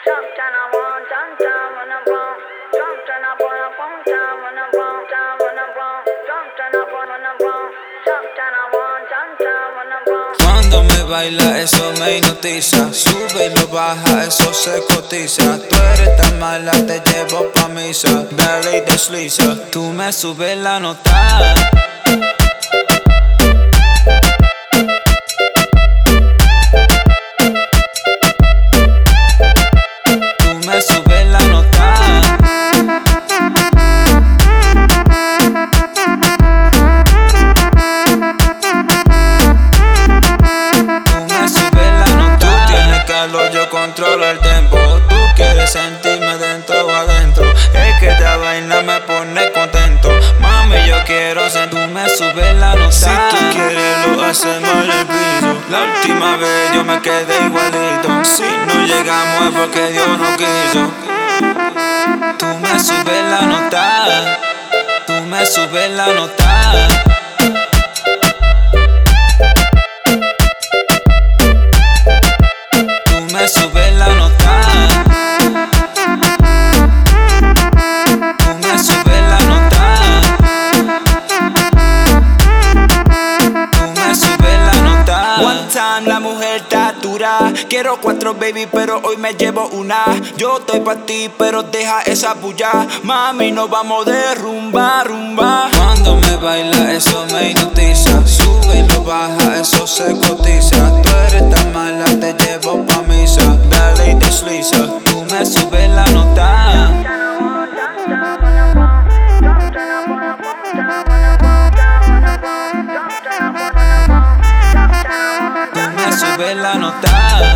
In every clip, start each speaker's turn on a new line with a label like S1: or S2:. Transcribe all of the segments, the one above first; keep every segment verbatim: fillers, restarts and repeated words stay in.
S1: Cuando me baila eso me hipnotiza, sube y lo baja, eso se cotiza. Tú eres tan mala, te llevo pa' misa, dale y desliza. Tú me subes la nota. Yo controlo el tempo, tú quieres sentirme dentro o adentro. Es que esta vaina me pone contento. Mami, yo quiero ser, tú me subes la nota. Si tú quieres lo hacemos en el piso. La última vez yo me quedé igualito. Si no llegamos es porque Dios no quiso. Tú me subes la nota. Tú me subes la nota. Sube la nota. Tú me subes la nota. Tú me subes la nota.
S2: One time la mujer está dura. Quiero cuatro baby pero hoy me llevo una. Yo estoy pa' ti pero deja esa bulla. Mami nos vamos de rumba, rumba.
S1: Cuando me baila eso me hipnotiza, sube y lo baja, eso se cotiza. Tú eres tan mala, te llevo pa' misa, dale y desliza. Tú me subes la nota. Tú me subes la nota.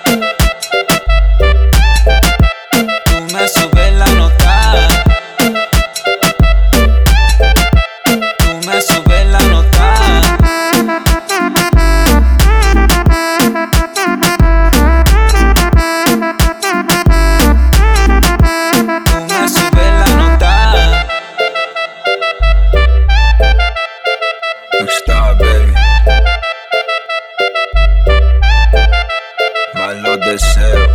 S1: Tú me subes la nota. Tú me subes la nota.
S3: Rockstar, baby. Malo deseo.